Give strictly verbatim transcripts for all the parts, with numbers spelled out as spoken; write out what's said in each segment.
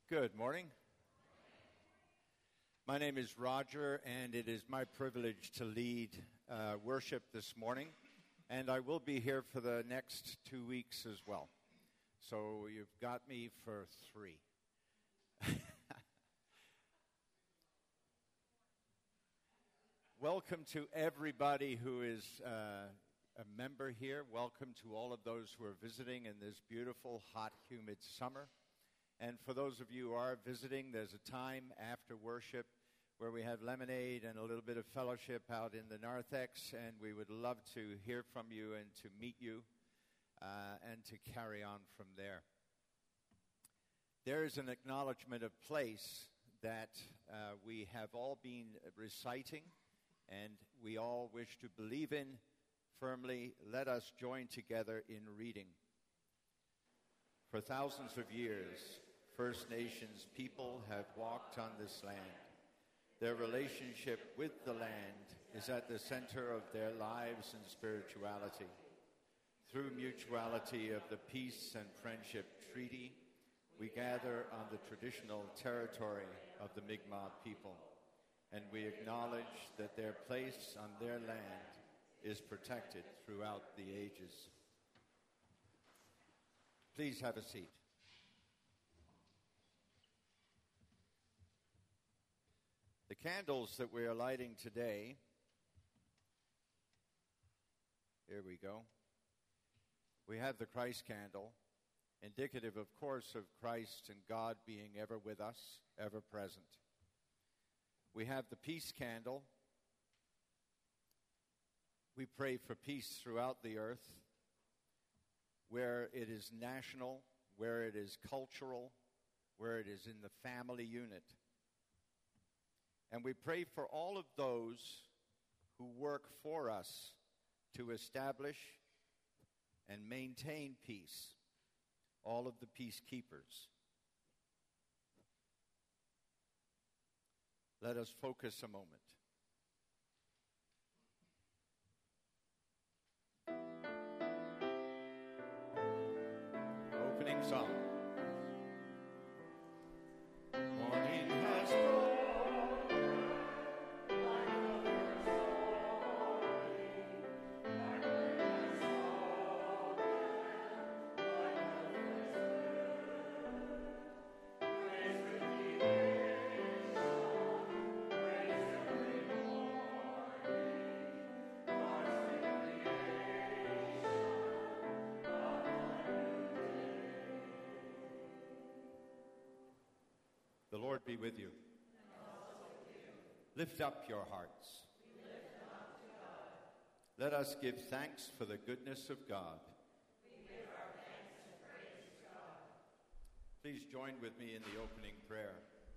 Good morning. My name is Roger, and it is my privilege to lead uh, worship this morning, and I will be here for the next two weeks as well. So you've got me for three. Welcome to everybody who is uh, a member here. Welcome to all of those who are visiting in this beautiful, hot, humid summer. And for those of you who are visiting, there's a time after worship where we have lemonade and a little bit of fellowship out in the narthex, and we would love to hear from you and to meet you uh, and to carry on from there. There is an acknowledgement of place that uh, we have all been reciting, and we all wish to believe in firmly. Let us join together in reading. For thousands of years, First Nations people have walked on this land. Their relationship with the land is at the center of their lives and spirituality. Through mutuality of the Peace and Friendship Treaty, we gather on the traditional territory of the Mi'kmaq people, and we acknowledge that their place on their land is protected throughout the ages. Please have a seat. The candles that we are lighting today, here we go. We have the Christ candle, indicative, of course, of Christ and God being ever with us, ever present. We have the peace candle. We pray for peace throughout the earth, where it is national, where it is cultural, where it is in the family unit. And we pray for all of those who work for us to establish and maintain peace, all of the peacekeepers. Let us focus a moment. Opening song. Morning has come. The Lord be with you. And also with you. Lift up your hearts. We lift them up to God. Let us give thanks for the goodness of God. We give our thanks and praise to God. Please join with me in the opening prayer.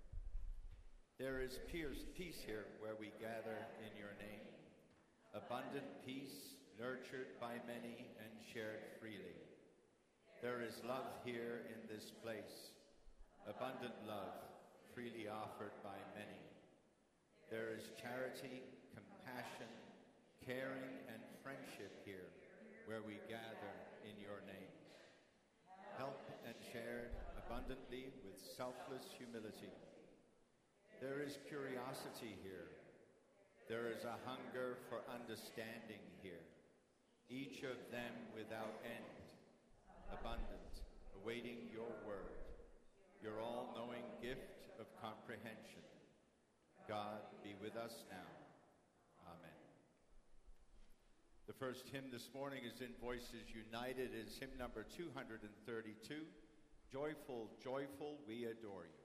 There is peace here where we gather in your name. Abundant peace, nurtured by many and shared freely. There is love here in this place. Abundant love, freely offered by many. There is charity, compassion, caring, and friendship here where we gather in your name. Help and shared abundantly with selfless humility. There is curiosity here. There is a hunger for understanding here, each of them without end, abundant, awaiting your word, your all-knowing gift of comprehension. God be with us now. Amen. The first hymn this morning is in Voices United. It is hymn number two hundred thirty-two, Joyful, Joyful, We Adore You.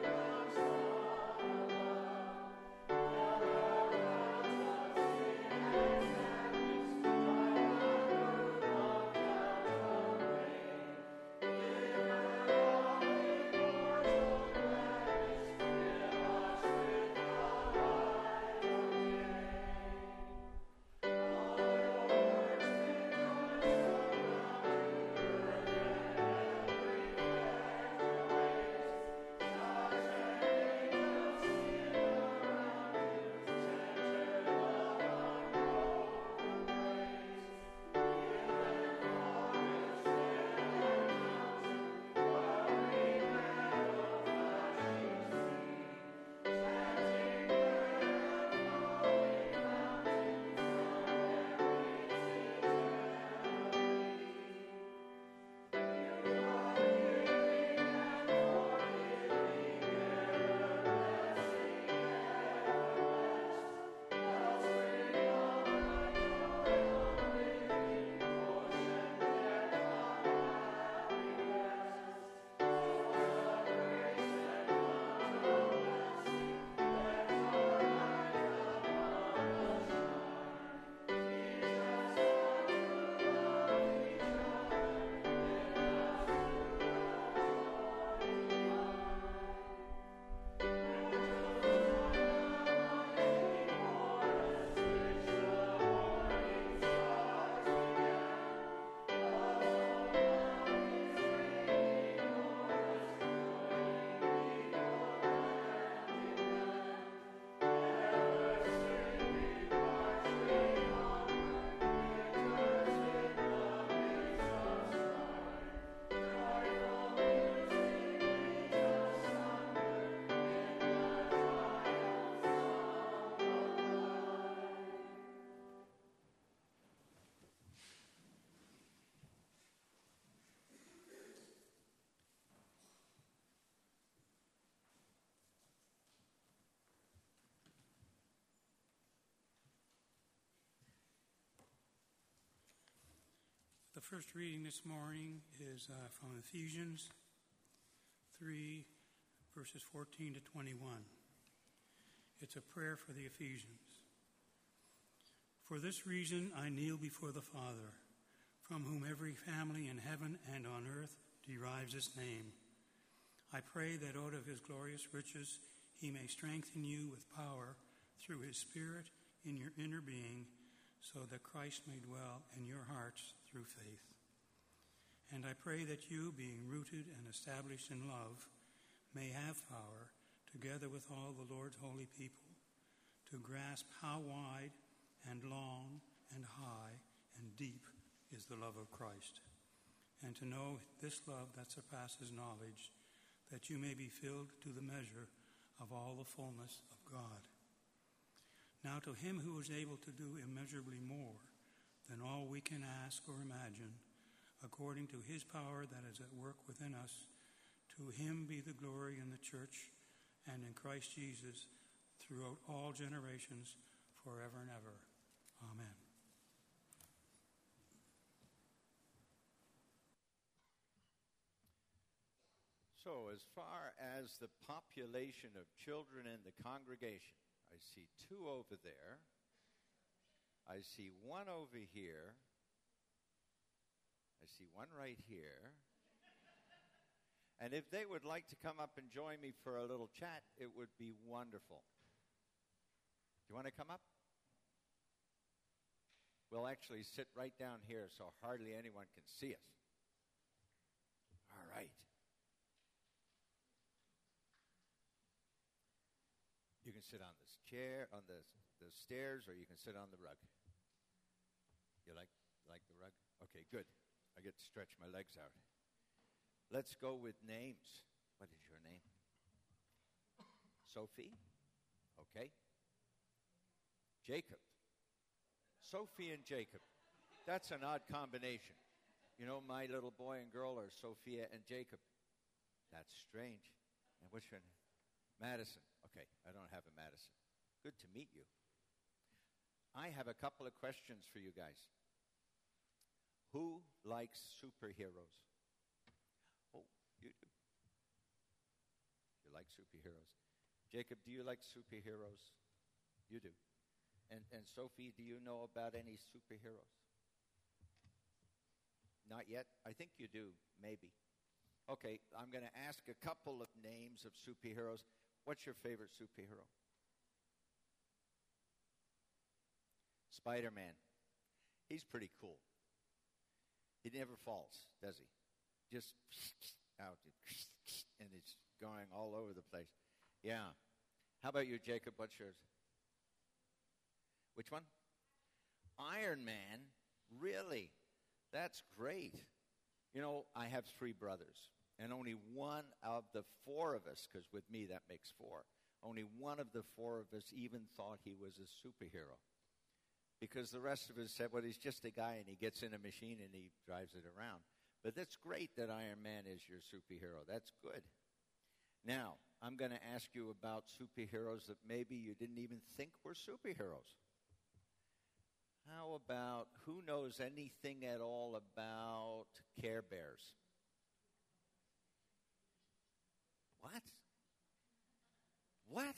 Thank you. The first reading this morning is uh, from Ephesians three, verses fourteen to twenty-one. It's a prayer for the Ephesians. For this reason I kneel before the Father, from whom every family in heaven and on earth derives its name. I pray that out of his glorious riches he may strengthen you with power through his Spirit in your inner being, so that Christ may dwell in your hearts through faith. And I pray that you, being rooted and established in love, may have power, together with all the Lord's holy people, to grasp how wide and long and high and deep is the love of Christ, and to know this love that surpasses knowledge, that you may be filled to the measure of all the fullness of God. Now to him who is able to do immeasurably more than all we can ask or imagine, according to his power that is at work within us, to him be the glory in the church and in Christ Jesus throughout all generations, forever and ever. Amen. So, as far as the population of children in the congregation, I see two over there. I see one over here. I see one right here. And if they would like to come up and join me for a little chat, it would be wonderful. Do you want to come up? We'll actually sit right down here so hardly anyone can see us. All right. You can sit on this chair, on the, the stairs, or you can sit on the rug. You like, like the rug? Okay, good. I get to stretch my legs out. Let's go with names. What is your name? Sophie? Okay. Jacob. Sophie and Jacob. That's an odd combination. You know, my little boy and girl are Sophia and Jacob. That's strange. And what's your name? Madison. Okay, I don't have a Madison. Good to meet you. I have a couple of questions for you guys. Who likes superheroes? Oh, you do. You like superheroes. Jacob, do you like superheroes? You do. And, and Sophie, do you know about any superheroes? Not yet? I think you do, maybe. Okay, I'm going to ask a couple of names of superheroes. What's your favorite superhero? Spider-Man. He's pretty cool. He never falls, does he? Just out, and it's going all over the place. Yeah. How about you, Jacob? What's yours? Which one? Iron Man? Really? That's great. You know, I have three brothers. And only one of the four of us, because with me that makes four, only one of the four of us even thought he was a superhero. Because the rest of us said, well, he's just a guy and he gets in a machine and he drives it around. But that's great that Iron Man is your superhero. That's good. Now, I'm going to ask you about superheroes that maybe you didn't even think were superheroes. How about, who knows anything at all about Care Bears? What? What?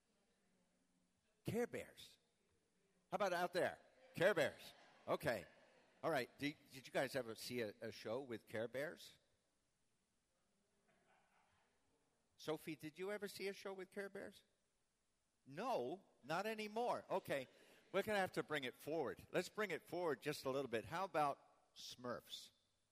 Care Bears. How about out there? Care Bears. Okay. All right. Did, did you guys ever see a, a show with Care Bears? Sophie, did you ever see a show with Care Bears? No, not anymore. Okay. We're going to have to bring it forward. Let's bring it forward just a little bit. How about Smurfs?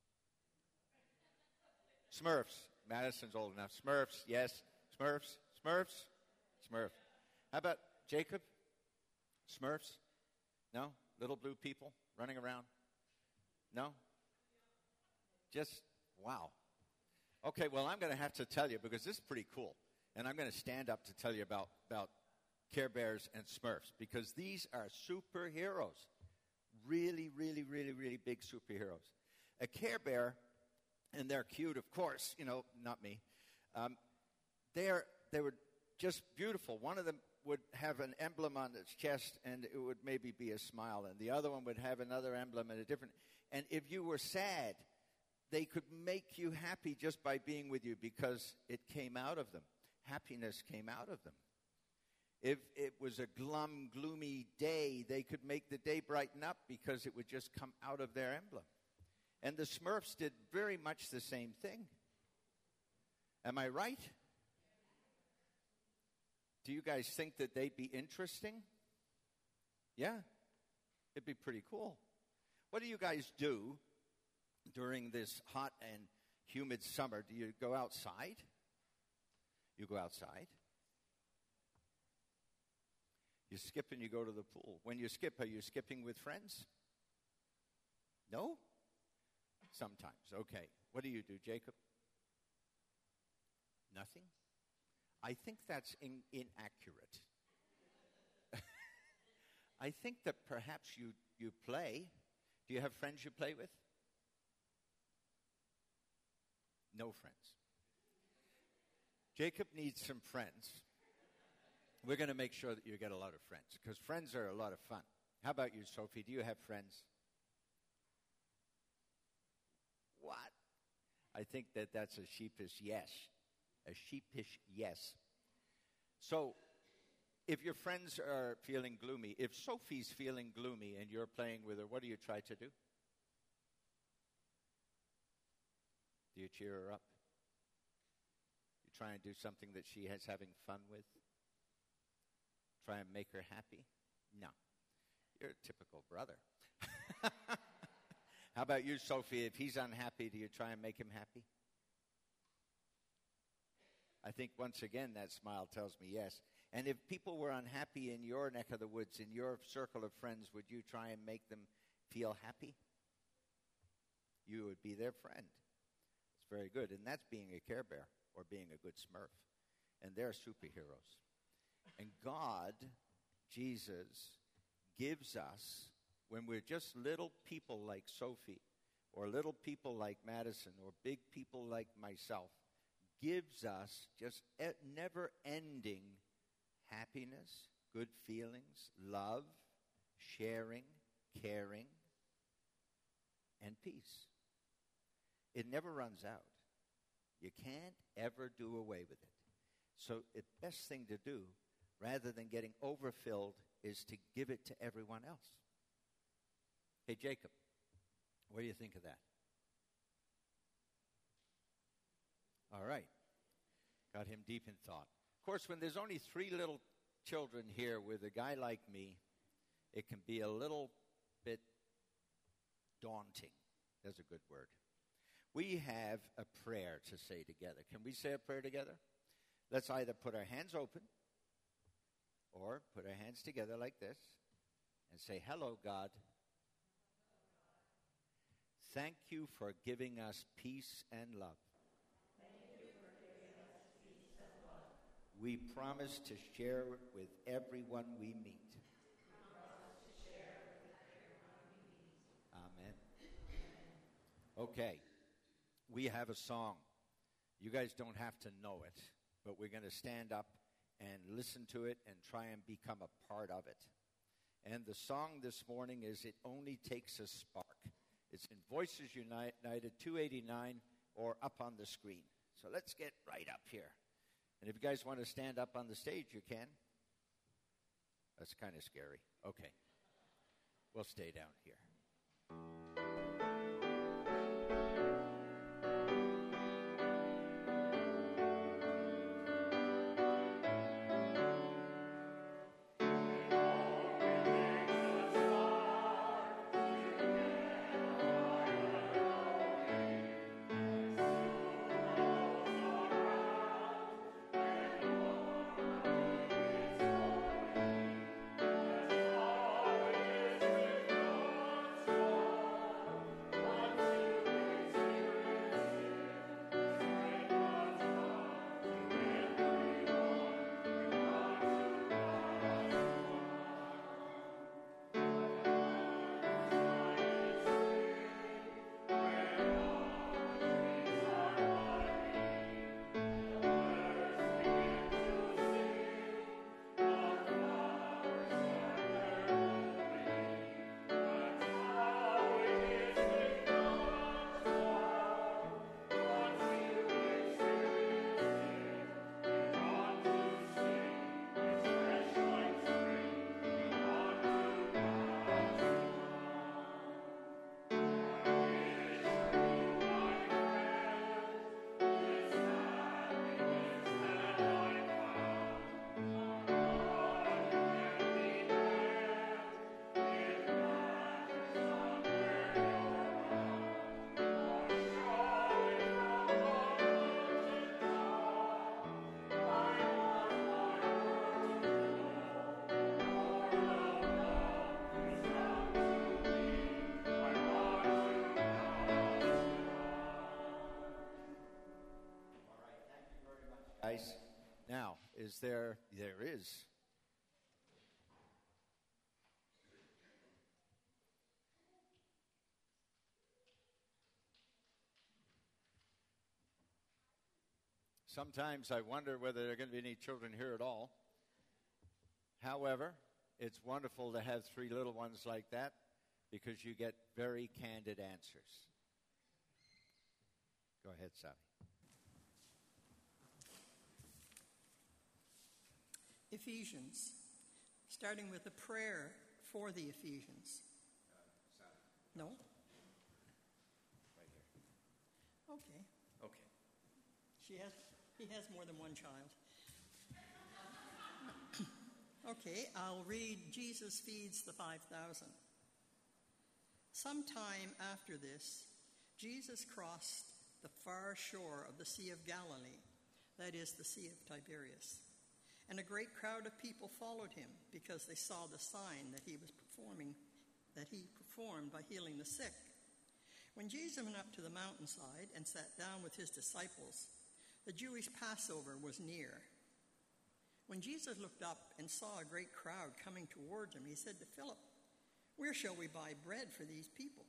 Smurfs. Madison's old enough. Smurfs, yes. Smurfs, Smurfs, Smurf. How about Jacob? Smurfs? No? Little blue people running around? No? Just, wow. Okay, well, I'm going to have to tell you, because this is pretty cool. And I'm going to stand up to tell you about, about Care Bears and Smurfs, because these are superheroes. Really, really, really, really big superheroes. A Care Bear, and they're cute, of course, you know, not me. Um, they're, they were just beautiful. One of them would have an emblem on its chest, and it would maybe be a smile, and the other one would have another emblem and a different. And if you were sad, they could make you happy just by being with you because it came out of them. Happiness came out of them. If it was a glum, gloomy day, they could make the day brighten up because it would just come out of their emblem. And the Smurfs did very much the same thing. Am I right? Do you guys think that they'd be interesting? Yeah, it'd be pretty cool. What do you guys do during this hot and humid summer? Do you go outside? You go outside. You skip and you go to the pool. When you skip, are you skipping with friends? No? Sometimes. Okay. What do you do, Jacob? Nothing? I think that's in, inaccurate. I think that perhaps you, you play. Do you have friends you play with? No friends. Jacob needs some friends. We're going to make sure that you get a lot of friends, because friends are a lot of fun. How about you, Sophie? Do you have friends? What? I think that that's a sheepish yes. A sheepish yes. So, if your friends are feeling gloomy, if Sophie's feeling gloomy and you're playing with her, what do you try to do? Do you cheer her up? You try and do something that she is having fun with? Try and make her happy? No. You're a typical brother. How about you, Sophie? If he's unhappy, do you try and make him happy? I think, once again, that smile tells me yes. And if people were unhappy in your neck of the woods, in your circle of friends, would you try and make them feel happy? You would be their friend. It's very good. And that's being a Care Bear or being a good Smurf. And they're superheroes. And God, Jesus, gives us, when we're just little people like Sophie, or little people like Madison, or big people like myself, gives us just never-ending happiness, good feelings, love, sharing, caring, and peace. It never runs out. You can't ever do away with it. So the best thing to do, rather than getting overfilled, is to give it to everyone else. Hey, Jacob, what do you think of that? All right. Got him deep in thought. Of course, when there's only three little children here with a guy like me, it can be a little bit daunting. That's a good word. We have a prayer to say together. Can we say a prayer together? Let's either put our hands open or put our hands together like this and say, "Hello, God. Thank you for giving us peace and love. We promise to share it with everyone we meet. Amen." Okay, we have a song. You guys don't have to know it, but we're going to stand up and listen to it and try and become a part of it. And the song this morning is "It Only Takes a Spark." It's in Voices United two eighty-nine or up on the screen. So let's get right up here. And if you guys want to stand up on the stage, you can. That's kind of scary. Okay. We'll stay down here. Is there? There is. Sometimes I wonder whether there are going to be any children here at all. However, it's wonderful to have three little ones like that because you get very candid answers. Go ahead, Sally. Ephesians, starting with a prayer for the Ephesians. Uh, no? Right here. Okay. Okay. She has, he has more than one child. Okay, I'll read Jesus Feeds the five thousand. Sometime after this, Jesus crossed the far shore of the Sea of Galilee, that is, the Sea of Tiberias. And a great crowd of people followed him because they saw the sign that he was performing, that he performed by healing the sick. When Jesus went up to the mountainside and sat down with his disciples, the Jewish Passover was near. When Jesus looked up and saw a great crowd coming towards him, he said to Philip, "Where shall we buy bread for these people?"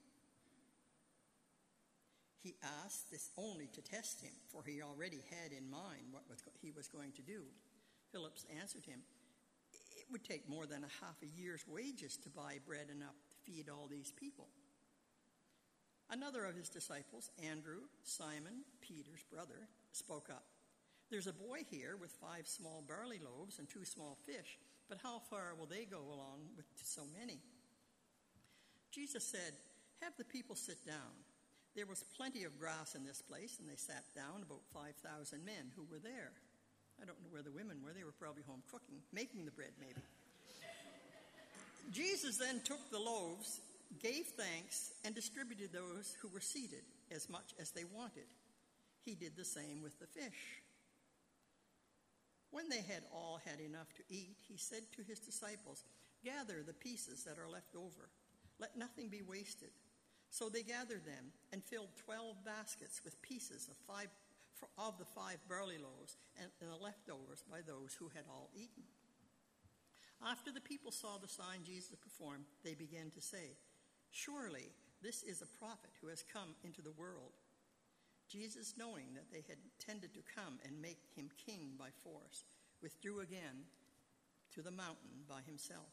He asked this only to test him, for he already had in mind what he was going to do. Philip answered him, "It would take more than a half a year's wages to buy bread enough to feed all these people." Another of his disciples, Andrew, Simon, Peter's brother, spoke up. "There's a boy here with five small barley loaves and two small fish, but how far will they go along with so many?" Jesus said, "Have the people sit down." There was plenty of grass in this place, and they sat down, about five thousand men who were there. I don't know where the women were. They were probably home cooking, making the bread maybe. Jesus then took the loaves, gave thanks, and distributed those who were seated as much as they wanted. He did the same with the fish. When they had all had enough to eat, he said to his disciples, "Gather the pieces that are left over. Let nothing be wasted." So they gathered them and filled twelve baskets with pieces of five of the five barley loaves and the leftovers by those who had all eaten. After the people saw the sign Jesus performed, they began to say, "Surely this is a prophet who has come into the world." Jesus, knowing that they had intended to come and make him king by force, withdrew again to the mountain by himself.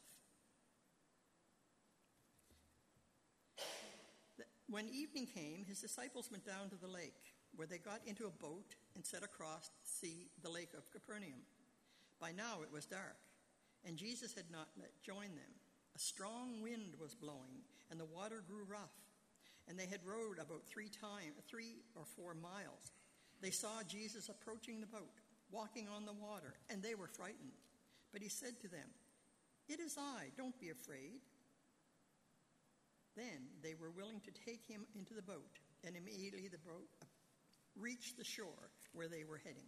When evening came, his disciples went down to the lake, where they got into a boat and set across the sea, the lake of Capernaum. By now it was dark, and Jesus had not yet joined them. A strong wind was blowing, and the water grew rough, and they had rowed about three time, three or four miles. They saw Jesus approaching the boat, walking on the water, and they were frightened. But he said to them, "It is I, don't be afraid." Then they were willing to take him into the boat, and immediately the boat reached the shore where they were heading.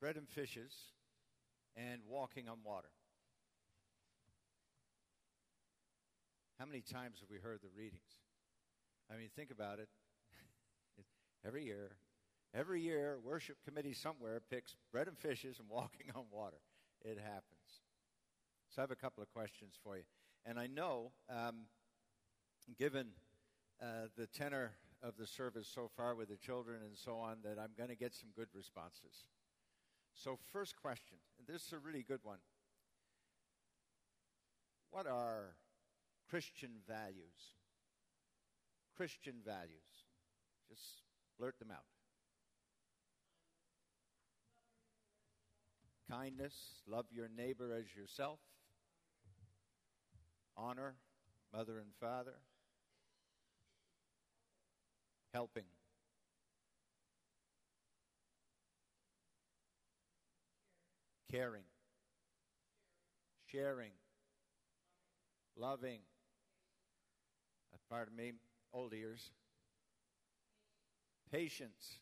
bread and fishes and walking on water. How many times have we heard the readings? I mean, think about it. Every year, every year, worship committee somewhere picks bread and fishes and walking on water. It happens. So I have a couple of questions for you. And I know, um, given uh, the tenor of the service so far with the children and so on, that I'm going to get some good responses. So first question, and this is a really good one. What are Christian values? Christian values. Just blurt them out. Kindness, love your neighbor as yourself. Honor mother and father. Helping. Caring. Sharing. Loving. Uh, pardon me, old ears. Patience.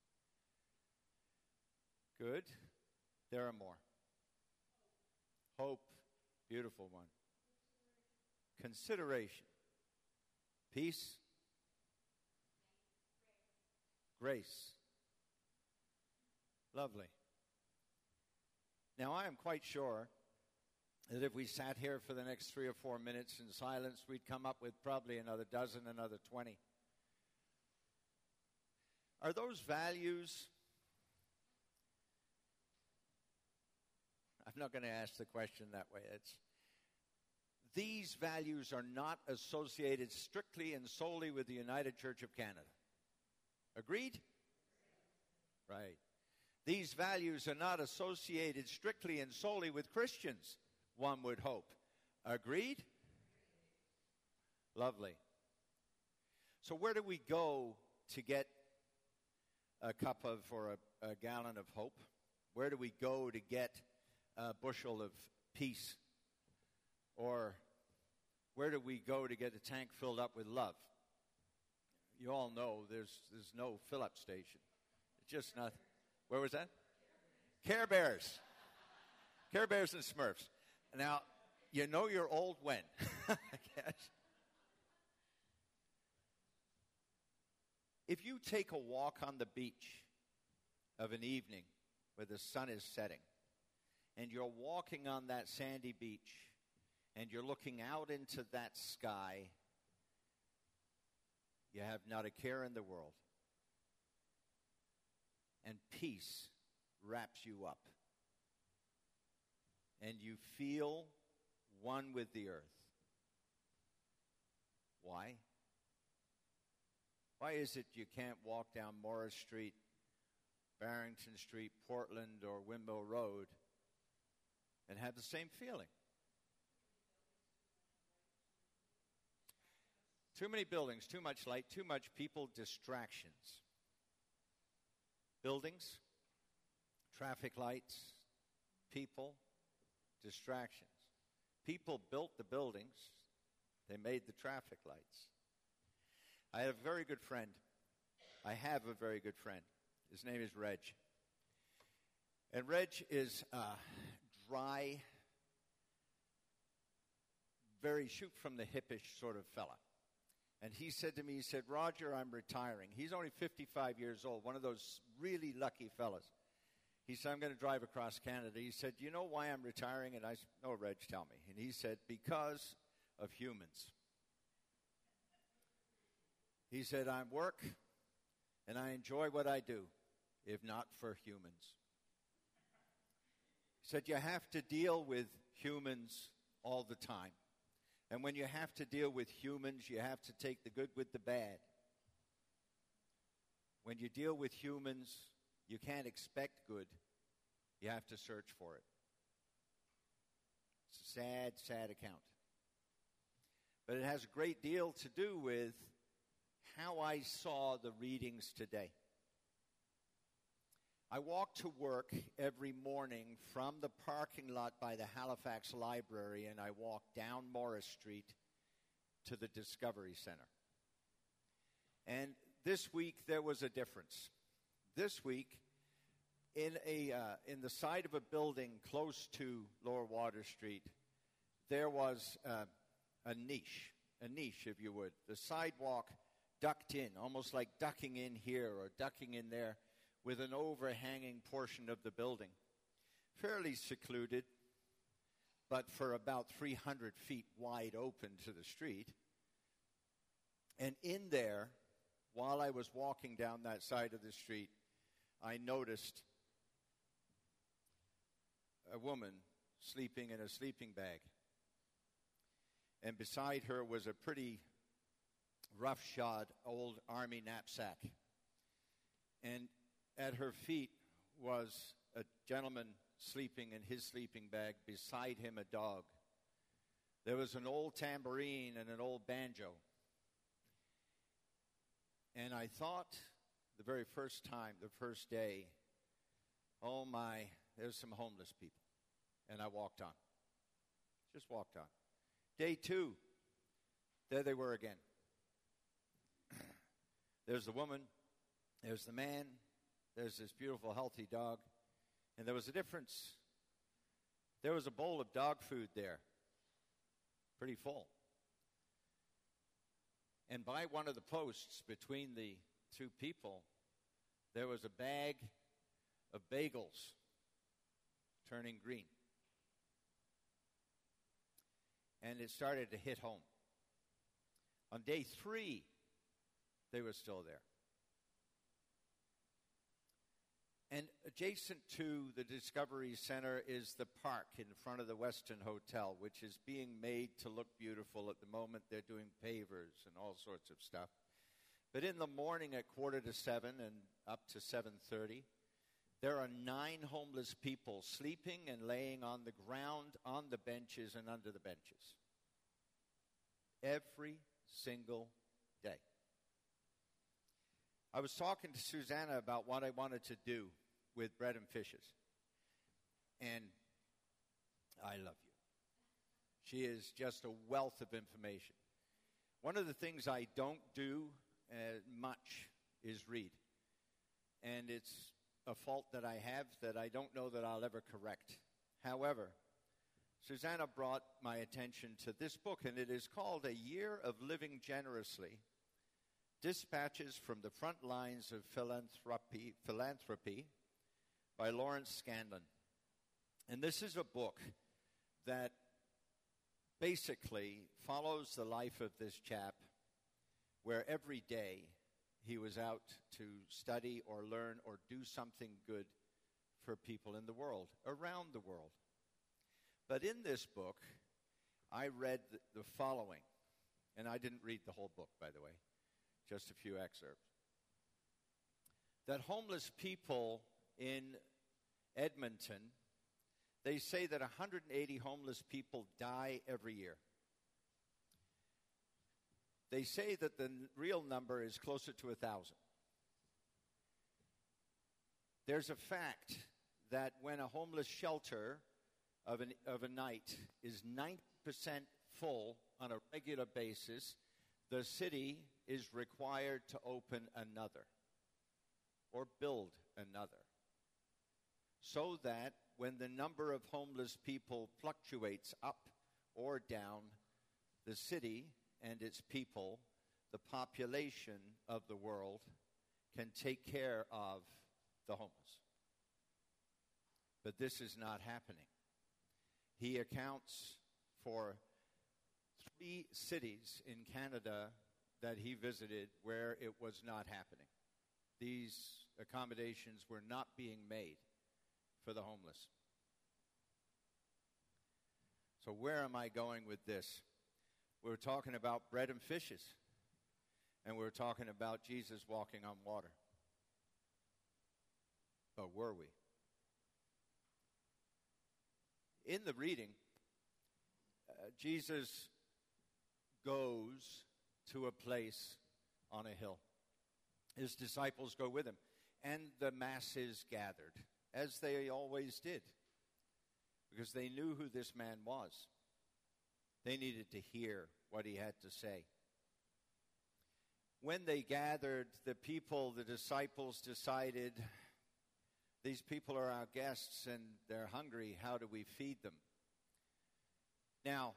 Good. There are more. Hope. Beautiful one. Consideration. Peace. Grace. Lovely. Now, I am quite sure that if we sat here for the next three or four minutes in silence, we'd come up with probably another dozen, another twenty. Are those values? I'm not going to ask the question that way. It's, these values are not associated strictly and solely with the United Church of Canada. Agreed? Right. These values are not associated strictly and solely with Christians, one would hope. Agreed? Lovely. So where do we go to get a cup of or a, a gallon of hope? Where do we go to get a bushel of peace? Or where do we go to get a tank filled up with love? You all know there's there's no fill-up station. It's just not. Where was that? Care Bears. Care Bears and Smurfs. Now, you know you're old when? I guess. If you take a walk on the beach of an evening where the sun is setting, and you're walking on that sandy beach, and you're looking out into that sky, you have not a care in the world. And peace wraps you up. And you feel one with the earth. Why? Why is it you can't walk down Morris Street, Barrington Street, Portland, or Windmill Road and have the same feeling? Too many buildings, too much light, too much people, distractions. Buildings, traffic lights, people, distractions. People built the buildings. They made the traffic lights. I have a very good friend. I have a very good friend. His name is Reg. And Reg is a dry, very shoot from the hippish sort of fella. And he said to me, he said, Roger, I'm retiring. He's only fifty-five years old, one of those really lucky fellas. He said, I'm going to drive across Canada. He said, you know why I'm retiring? And I said, no, Reg, tell me. And he said, because of humans. He said, I work and I enjoy what I do, if not for humans. He said, you have to deal with humans all the time. And when you have to deal with humans, you have to take the good with the bad. When you deal with humans, you can't expect good. You have to search for it. It's a sad, sad account. But it has a great deal to do with how I saw the readings today. I walk to work every morning from the parking lot by the Halifax Library, and I walk down Morris Street to the Discovery Center. And this week there was a difference. This week, in a uh, in the side of a building close to Lower Water Street, there was uh, a niche, a niche, if you would. The sidewalk ducked in, almost like ducking in here or ducking in there, with an overhanging portion of the building. Fairly secluded, but for about three hundred feet wide open to the street. And in there, while I was walking down that side of the street, I noticed a woman sleeping in a sleeping bag. And beside her was a pretty roughshod old army knapsack. And at her feet was a gentleman sleeping in his sleeping bag, beside him a dog. There was an old tambourine and an old banjo. And I thought the very first time, the first day, oh my, there's some homeless people. And I walked on. Just walked on. Day two, there they were again. There's the woman, there's the man, there's this beautiful, healthy dog. And there was a difference. There was a bowl of dog food there, pretty full. And by one of the posts between the two people, there was a bag of bagels turning green. And it started to hit home. On day three, they were still there. And adjacent to the Discovery Center is the park in front of the Westin Hotel, which is being made to look beautiful. At the moment, they're doing pavers and all sorts of stuff. But in the morning at quarter to seven and up to seven thirty, there are nine homeless people sleeping and laying on the ground, on the benches, and under the benches. Every single day. I was talking to Susanna about what I wanted to do with Bread and Fishes. And I love you. She is just a wealth of information. One of the things I don't do uh, much is read. And it's a fault that I have that I don't know that I'll ever correct. However, Susanna brought my attention to this book, and it is called A Year of Living Generously, Dispatches from the Front Lines of Philanthropy, Philanthropy by Lawrence Scanlon. And this is a book that basically follows the life of this chap, where every day he was out to study or learn or do something good for people in the world, around the world. But in this book, I read the, the following, and I didn't read the whole book, by the way, just a few excerpts. That homeless people in Edmonton, they say that one hundred eighty homeless people die every year. They say that the n- real number is closer to one thousand. There's a fact that when a homeless shelter of, an, of a night is ninety percent full on a regular basis, the city is required to open another or build another, so that when the number of homeless people fluctuates up or down, the city and its people, the population of the world, can take care of the homeless. But this is not happening. He accounts for three cities in Canada that he visited where it was not happening. These accommodations were not being made for the homeless. So where am I going with this? We're talking about bread and fishes, and we're talking about Jesus walking on water. But were we? In the reading, uh, Jesus goes to a place on a hill. His disciples go with him, and the masses gathered, as they always did, because they knew who this man was. They needed to hear what he had to say. When they gathered, the people, the disciples, decided These people are our guests and they're hungry. How do we feed them? Now,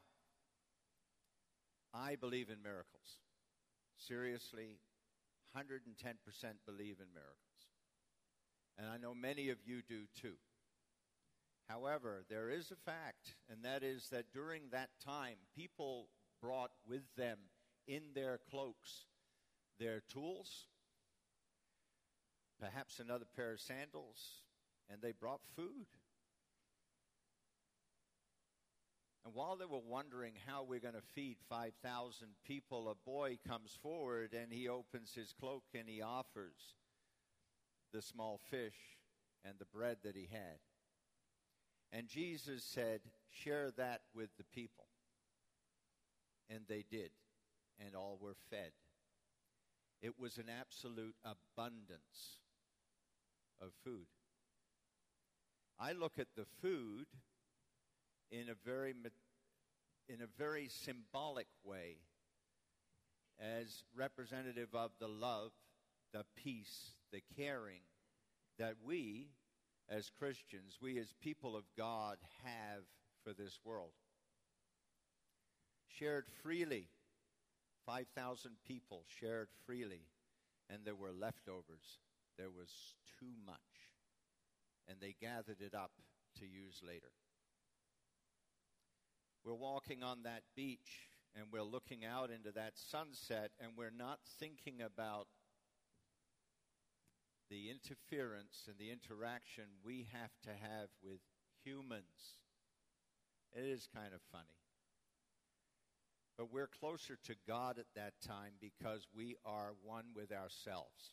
I believe in miracles. Seriously, one hundred ten percent believe in miracles. And I know many of you do too. However, there is a fact, and that is that during that time, people brought with them in their cloaks their tools, perhaps another pair of sandals, and they brought food. And while they were wondering how we're going to feed five thousand people, a boy comes forward and he opens his cloak and he offers the small fish and the bread that he had. And Jesus said, share that with the people. And they did, and all were fed. It was an absolute abundance of food. I look at the food in a very in a very symbolic way as representative of the love, the peace, the caring that we as Christians, we as people of God have for this world. Shared freely. five thousand people shared freely, and there were leftovers. There was too much, and they gathered it up to use later. We're walking on that beach, and we're looking out into that sunset, and we're not thinking about the interference and the interaction we have to have with humans. It is kind of funny. But we're closer to God at that time because we are one with ourselves.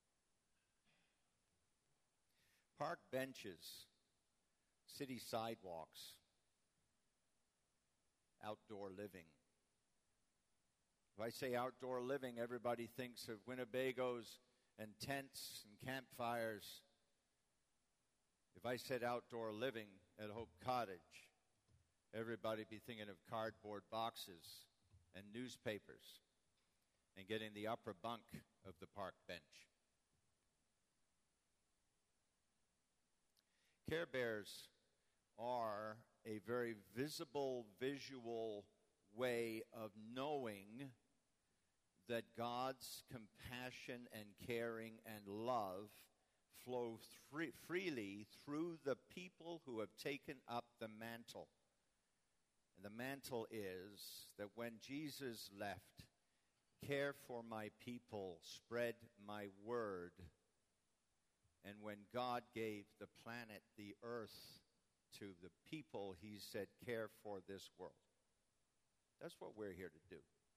Park benches, city sidewalks, outdoor living. If I say outdoor living, everybody thinks of Winnebagos and tents and campfires. If I said outdoor living at Hope Cottage, everybody be thinking of cardboard boxes and newspapers and getting the upper bunk of the park bench. Care Bears are a very visible, visual way of knowing that God's compassion and caring and love flow free, freely through the people who have taken up the mantle. And the mantle is that when Jesus left, care for my people, spread my word. And when God gave the planet, the earth, to the people, he said, care for this world. That's what we're here to do.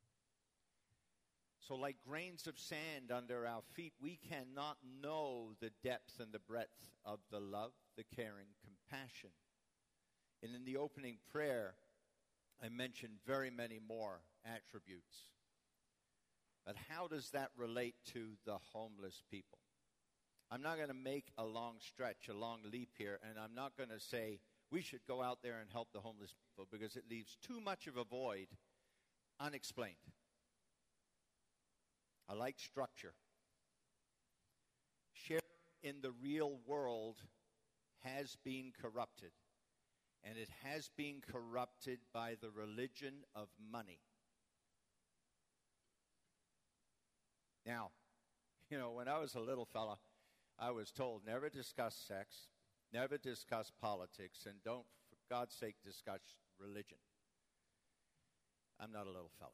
So like grains of sand under our feet, we cannot know the depth and the breadth of the love, the caring, compassion. And in the opening prayer, I mentioned very many more attributes. But how does that relate to the homeless people? I'm not going to make a long stretch, a long leap here, and I'm not going to say we should go out there and help the homeless people because it leaves too much of a void unexplained. I like structure. Sharing in the real world has been corrupted, and it has been corrupted by the religion of money. Now, you know, when I was a little fella, I was told never discuss sex, never discuss politics, and don't, for God's sake, discuss religion. I'm not a little fella.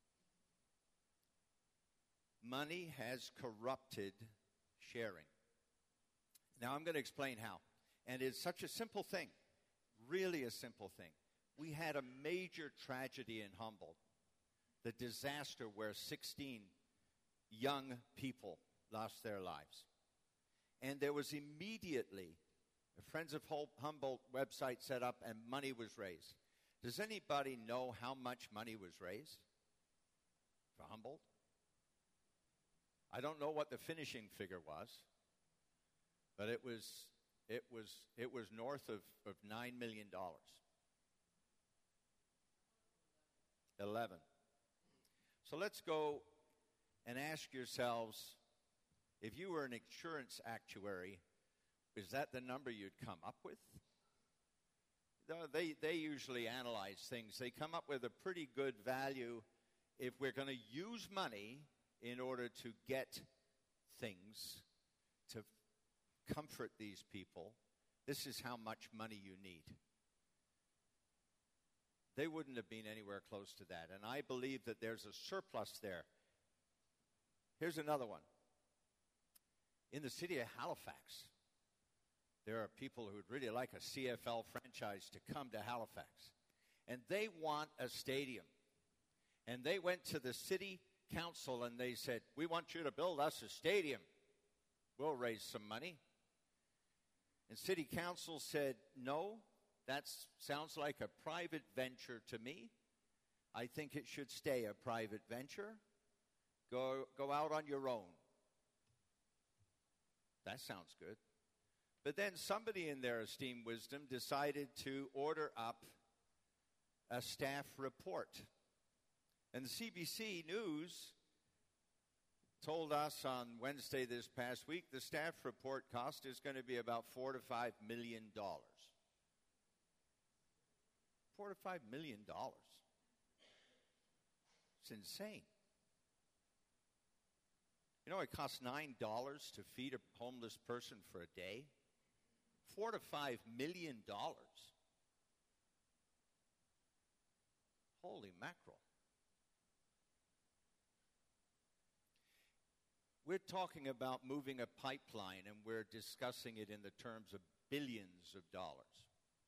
Money has corrupted sharing. Now I'm going to explain how. And it's such a simple thing, really a simple thing. We had a major tragedy in Humboldt, the disaster where sixteen young people lost their lives. And there was immediately a Friends of Humboldt website set up and money was raised. Does anybody know how much money was raised for Humboldt? I don't know what the finishing figure was, but it was it was it was north of, of nine million dollars. Eleven. So let's go and ask yourselves, if you were an insurance actuary, is that the number you'd come up with? No, they, they usually analyze things. They come up with a pretty good value if we're going to use money in order to get things, to comfort these people. This is how much money you need. They wouldn't have been anywhere close to that. And I believe that there's a surplus there. Here's another one. In the city of Halifax, there are people who would really like a C F L franchise to come to Halifax. And they want a stadium. And they went to the city council and they said, we want you to build us a stadium. We'll raise some money. And city council said, no, that sounds like a private venture to me. I think it should stay a private venture. Go, go out on your own. That sounds good. But then somebody in their esteemed wisdom decided to order up a staff report. And the C B C News told us on Wednesday this past week the staff report cost is going to be about four to five million dollars. Four to five million dollars. It's insane. You know, it costs nine dollars to feed a homeless person for a day. Four to five million dollars. Holy mackerel. We're talking about moving a pipeline, and we're discussing it in the terms of billions of dollars.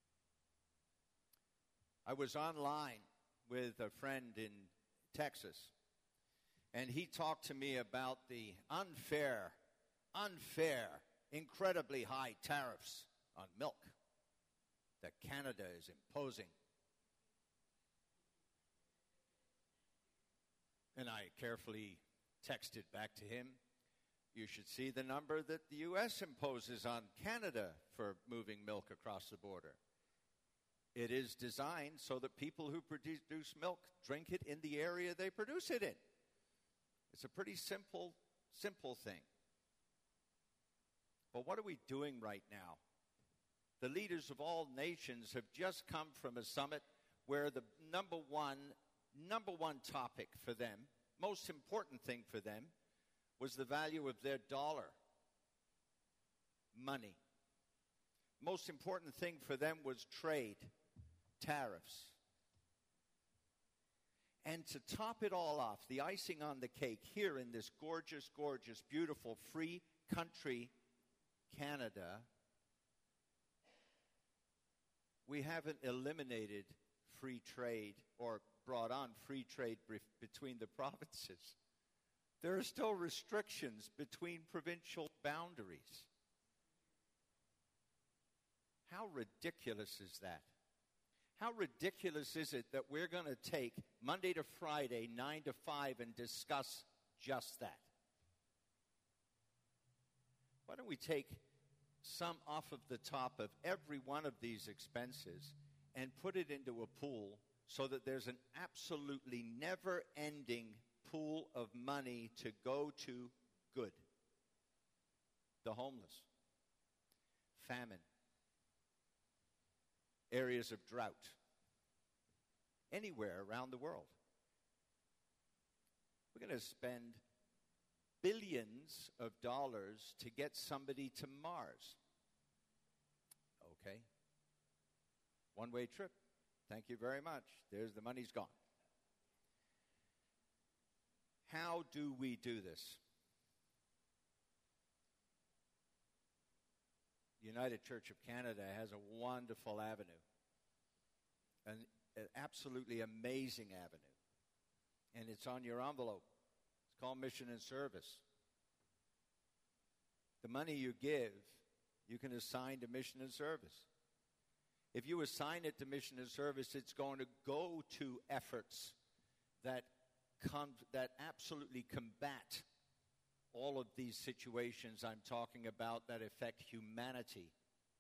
I was online with a friend in Texas, and he talked to me about the unfair, unfair, incredibly high tariffs on milk that Canada is imposing. And I carefully texted back to him, you should see the number that the U S imposes on Canada for moving milk across the border. It is designed so that people who produce milk drink it in the area they produce it in. It's a pretty simple, simple thing. But what are we doing right now? The leaders of all nations have just come from a summit where the number one, number one topic for them, most important thing for them, was the value of their dollar, money. Most important thing for them was trade, tariffs. And to top it all off, the icing on the cake here in this gorgeous, gorgeous, beautiful, free country, Canada, we haven't eliminated free trade or brought on free trade between the provinces. There are still restrictions between provincial boundaries. How ridiculous is that? How ridiculous is it that we're going to take Monday to Friday, nine to five, and discuss just that? Why don't we take some off of the top of every one of these expenses and put it into a pool so that there's an absolutely never-ending pool of money to go to good? The homeless, famine, areas of drought, anywhere around the world. We're going to spend billions of dollars to get somebody to Mars. Okay. One-way trip. Thank you very much. There's the money's gone. How do we do this? The United Church of Canada has a wonderful avenue, an, an absolutely amazing avenue, and it's on your envelope. It's called Mission and Service. The money you give, you can assign to Mission and Service. If you assign it to Mission and Service, it's going to go to efforts that con- that absolutely combat all of these situations I'm talking about that affect humanity.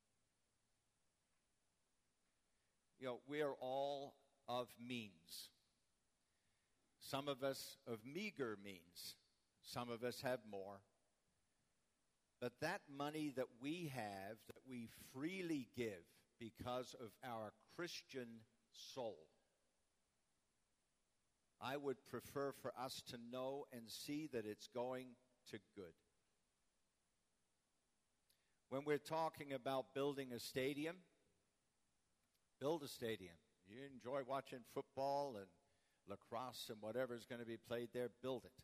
You know, we are all of means. Some of us of meager means. Some of us have more. but that money that we have, that we freely give because of our Christian soul, I would prefer for us to know and see that it's going to good. When we're talking about building a stadium, build a stadium. You enjoy watching football and lacrosse and whatever is going to be played there, build it.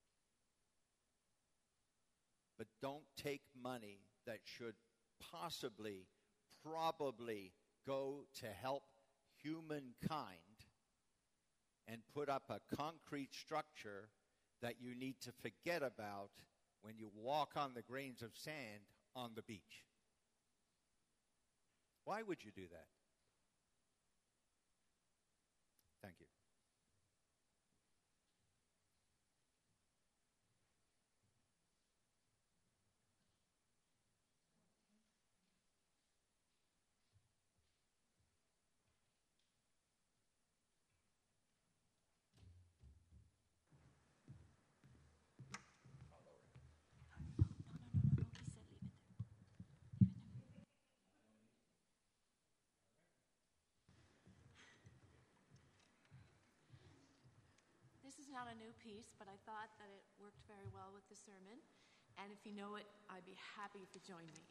But don't take money that should possibly, probably go to help humankind and put up a concrete structure that you need to forget about when you walk on the grains of sand on the beach. Why would you do that? Thank you. This is not a new piece, but I thought that it worked very well with the sermon. And if you know it, I'd be happy if you join me.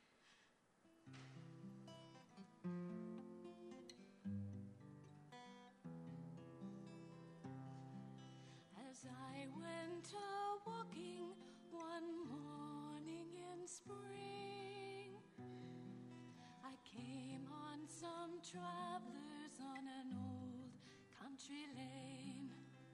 As I went a-walking one morning in spring, I came on some travelers on an old country lane.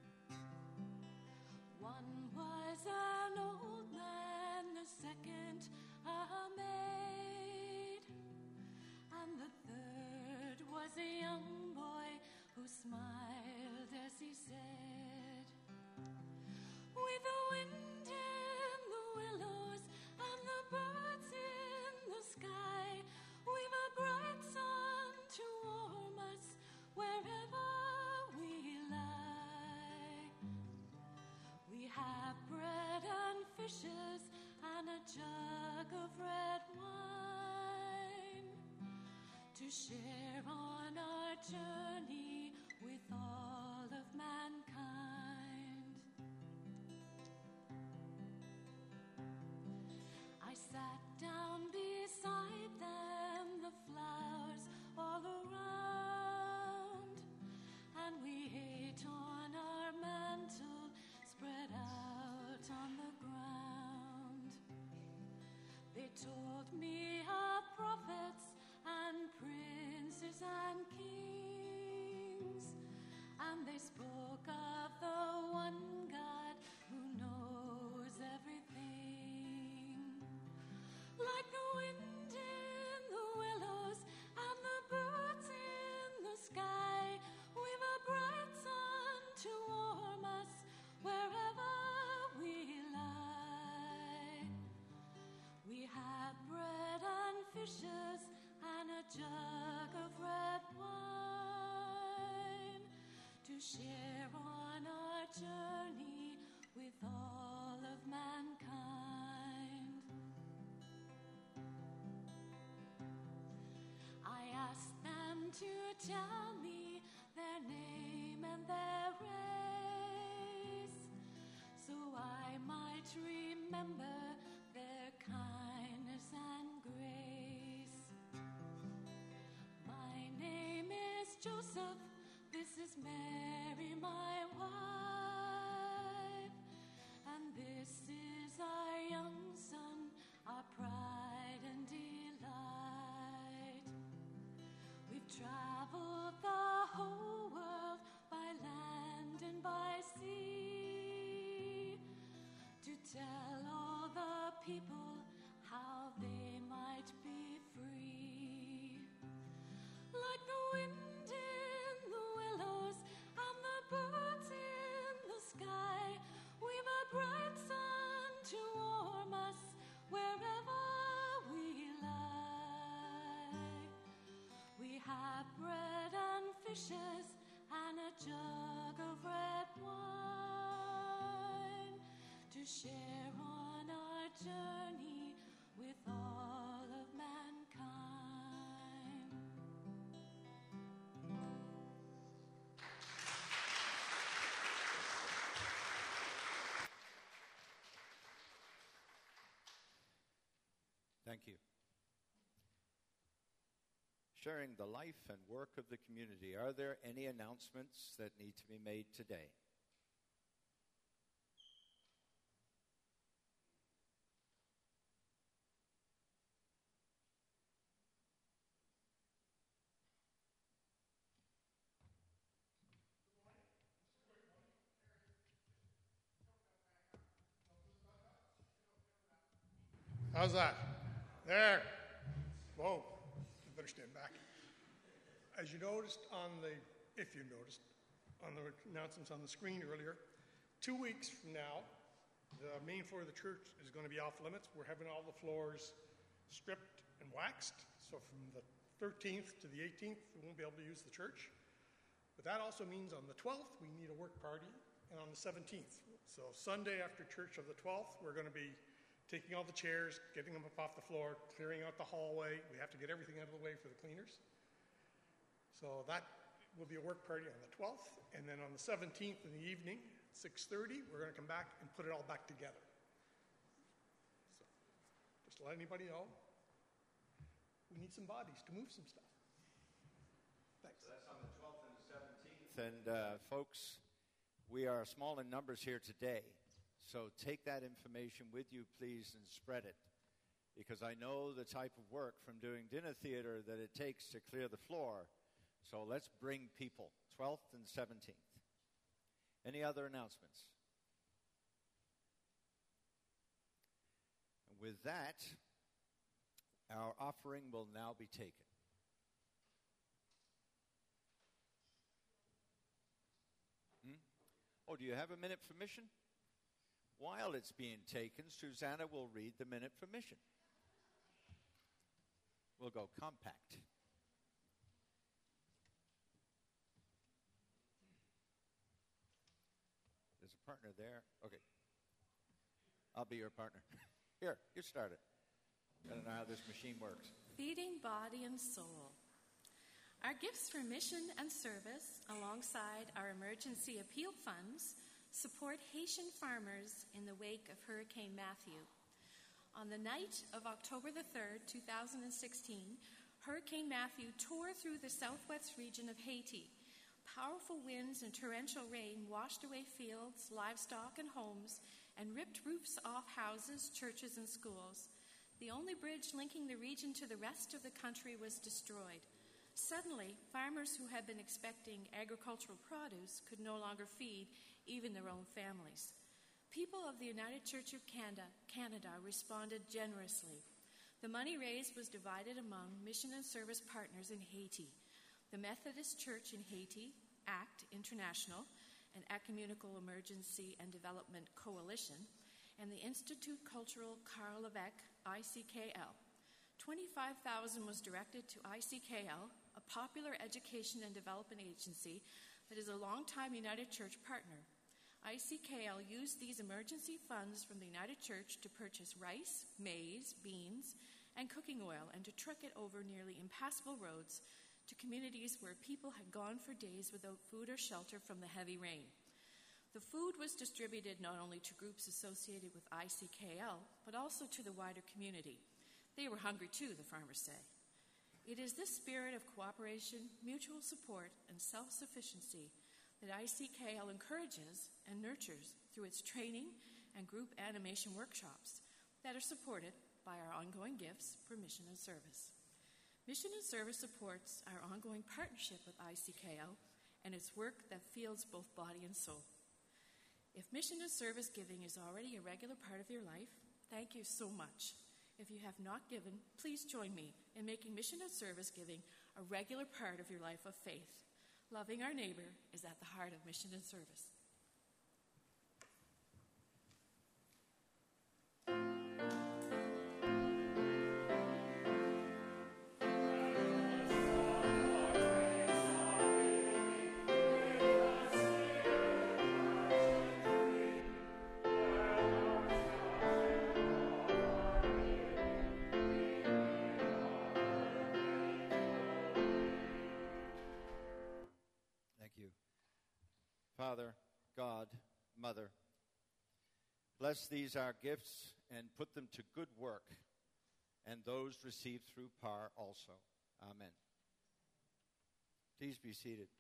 One was an old man, the second a maid, and the third was a young boy who smiled as he said, with the wind in the willows and the birds in the sky, we've a bright sun to warm us wherever we lie. We have bread and fishes and a jug of red wine to share on our journey with all of mankind. I sat down beside them, the flowers all around, and we ate on our mantle spread out on the ground. They told me of prophets and princes and kings, and they spoke of the one God who knows everything. Like the wind in the willows and the birds in the sky, we've a bright sun to warm us wherever we lie. We have bread and fishes and a jug of red wine to share on our journey with all of mankind. I asked them to tell me their name and their race, so I might remember their kindness and grace. My name is Joseph, this is Mary, my wife, and this is our young son, our pride and delight. We've traveled the whole world by land and by sea to tell all the people how they might be free. Like the wind in the willows and the birds in the sky, we've a bright sun to warm us wherever we lie. We have bread and fishes and a jug of red wine to share on our journey Thank you. Sharing the life and work of the community. Are there any announcements that need to be made today? How's that? There. Whoa. You better stand back. As you noticed on the, if you noticed, on the announcements on the screen earlier, two weeks from now, the main floor of the church is going to be off limits. We're having all the floors stripped and waxed. So from the thirteenth to the eighteenth, we won't be able to use the church. But that also means on the twelfth, we need a work party, and on the seventeenth. So Sunday after church of the twelfth, we're going to be taking all the chairs, getting them up off the floor, clearing out the hallway. We have to get everything out of the way for the cleaners. So that will be a work party on the twelfth. And then on the seventeenth in the evening, six thirty, we're going to come back and put it all back together. So just to let anybody know, we need some bodies to move some stuff. Thanks. So that's on the twelfth and the seventeenth. And uh, folks, we are small in numbers here today. So take that information with you, please, and spread it. Because I know the type of work from doing dinner theater that it takes to clear the floor. So let's bring people, twelfth and seventeenth. Any other announcements? And with that, our offering will now be taken. Hmm? Oh, do you have a minute for mission? While it's being taken, Susanna will read the minute for mission. We'll go compact. There's a partner there. Okay. I'll be your partner. Here, you start it. I don't know how this machine works. Feeding body and soul. Our gifts for mission and service, alongside our emergency appeal funds, support Haitian farmers in the wake of Hurricane Matthew. On the night of October the third, two thousand sixteen, Hurricane Matthew tore through the southwest region of Haiti. Powerful winds and torrential rain washed away fields, livestock, and homes, and ripped roofs off houses, churches, and schools. The only bridge linking the region to the rest of the country was destroyed. Suddenly, farmers who had been expecting agricultural produce could no longer feed even their own families. People of the United Church of Canada, Canada responded generously. The money raised was divided among mission and service partners in Haiti. The Methodist Church in Haiti, ACT International, an Ecumenical Emergency and Development Coalition, and the Institut Culturel Carl Levesque, I C K L. twenty-five thousand dollars was directed to I C K L, a popular education and development agency that is a longtime United Church partner. I C K L used these emergency funds from the United Church to purchase rice, maize, beans, and cooking oil, and to truck it over nearly impassable roads to communities where people had gone for days without food or shelter from the heavy rain. The food was distributed not only to groups associated with I C K L, but also to the wider community. They were hungry too, the farmers say. It is this spirit of cooperation, mutual support, and self-sufficiency that I C K L encourages and nurtures through its training and group animation workshops that are supported by our ongoing gifts for mission and service. Mission and service supports our ongoing partnership with I C K L and its work that fields both body and soul. If mission and service giving is already a regular part of your life, thank you so much. If you have not given, please join me in making mission and service giving a regular part of your life of faith. Loving our neighbor is at the heart of mission and service. Father, God, Mother, bless these our gifts and put them to good work and those received through Par also. Amen. Please be seated.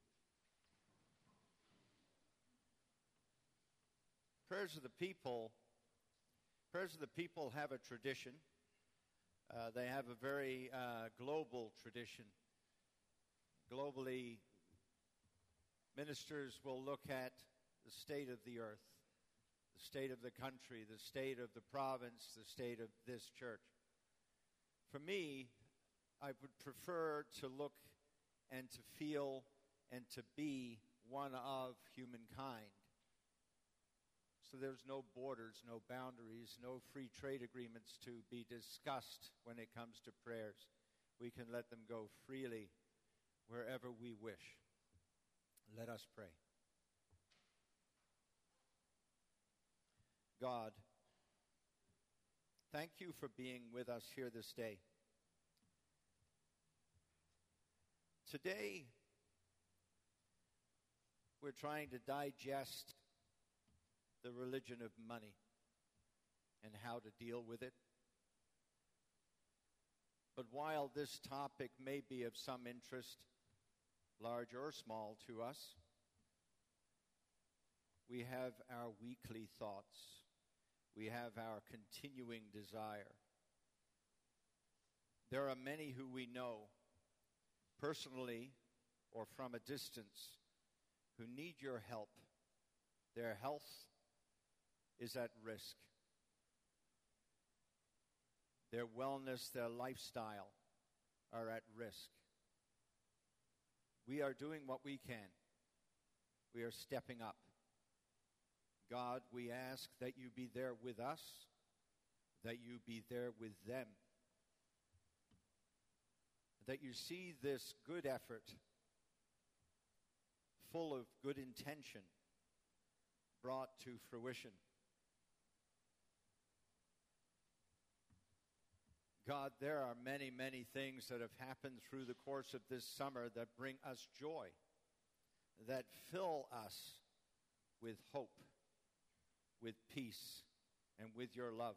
Prayers of the people, prayers of the people have a tradition. Uh, they have a very uh, global tradition. Globally, ministers will look at the state of the earth, the state of the country, the state of the province, the state of this church. For me, I would prefer to look and to feel and to be one of humankind. So there's no borders, no boundaries, no free trade agreements to be discussed when it comes to prayers. We can let them go freely wherever we wish. Let us pray. God, thank you for being with us here this day. Today, we're trying to digest the religion of money and how to deal with it. But while this topic may be of some interest, large or small, to us, we have our weekly thoughts. We have our continuing desire. There are many who we know, personally or from a distance, who need your help. Their health is at risk. Their wellness, their lifestyle are at risk. We are doing what we can. We are stepping up. God, we ask that you be there with us, that you be there with them, that you see this good effort, full of good intention, brought to fruition. God, there are many, many things that have happened through the course of this summer that bring us joy, that fill us with hope, with peace, and with your love.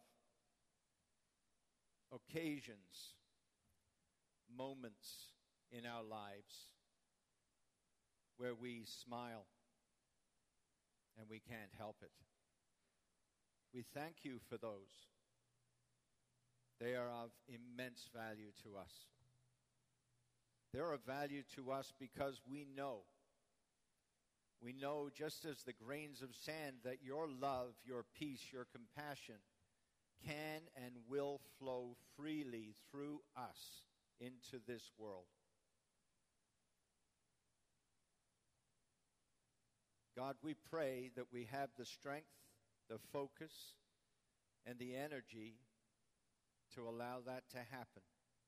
Occasions, moments in our lives where we smile and we can't help it. We thank you for those. They are of immense value to us. They're of value to us because we know, we know just as the grains of sand that your love, your peace, your compassion can and will flow freely through us into this world. God, we pray that we have the strength, the focus, and the energy to allow that to happen.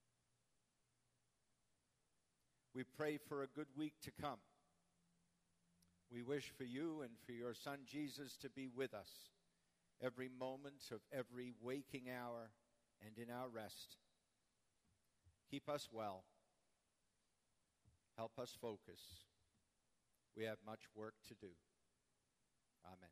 We pray for a good week to come. We wish for you and for your Son Jesus to be with us every moment of every waking hour and in our rest. Keep us well. Help us focus. We have much work to do. Amen.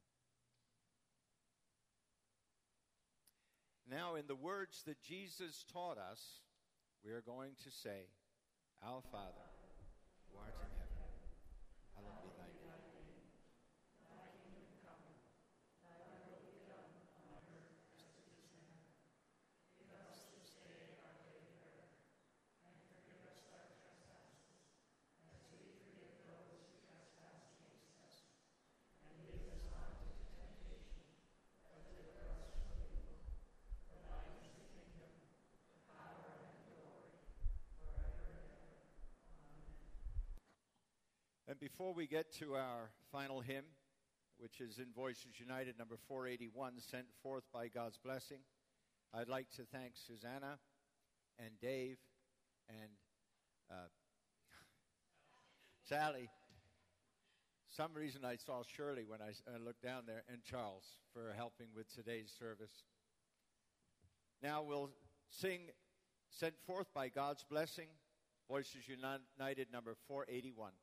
Now, in the words that Jesus taught us, we are going to say, Our Father, who art in heaven, hallowed be thy name. Thy kingdom come, thy will be done on earth as it is in heaven. Give us this day our daily bread, and forgive us our trespasses, as we forgive those who trespass against us. And lead us not into temptation, but deliver us from evil. For thine is the kingdom, the power, and the glory, forever and ever. Amen. And before we get to our final hymn, which is in Voices United number four eighty-one, Sent Forth by God's Blessing, I'd like to thank Susanna and Dave and uh, Sally. Some reason I saw Shirley when I uh, looked down there, and Charles for helping with today's service. Now we'll sing Sent Forth by God's Blessing, Voices United number four eighty-one.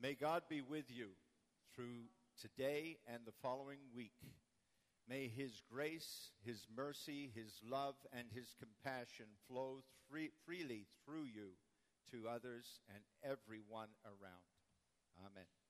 May God be with you through today and the following week. May his grace, his mercy, his love, and his compassion flow free, freely through you to others and everyone around. Amen.